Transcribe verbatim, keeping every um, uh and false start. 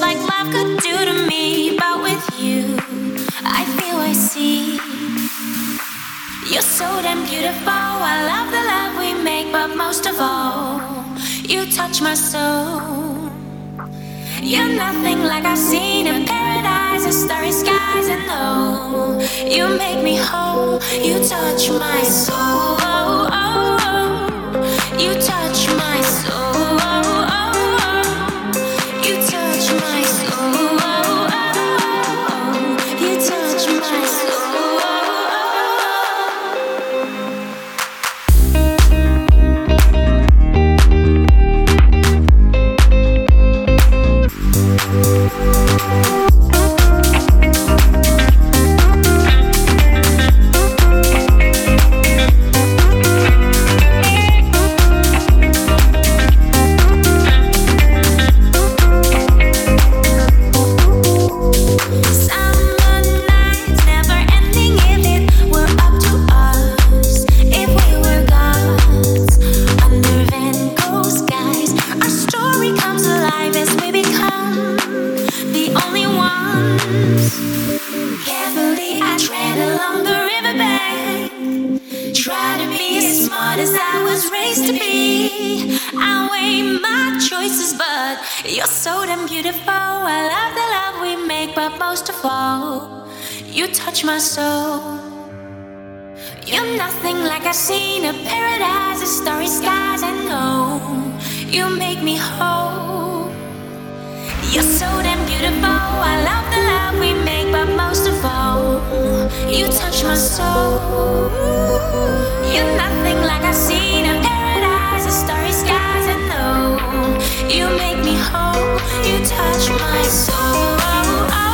like love could do to me. But with you, I feel I see. You're so damn beautiful. I love the love we make, but most of all, you touch my soul. You're nothing like I've seen in paradise or starry skies, and no, you make me whole. You touch my soul. You touch my soul. You touch my soul. You touch my soul. You're so damn beautiful. I love the love we make, but most of all, you touch my soul. You're nothing like I've seen in paradise or starry skies. I know you make me whole. You're so damn beautiful. I love the love we make, but most of all, you touch my soul. You're nothing like I've seen in paradise or starry skies. I know you make me whole. You touch my soul.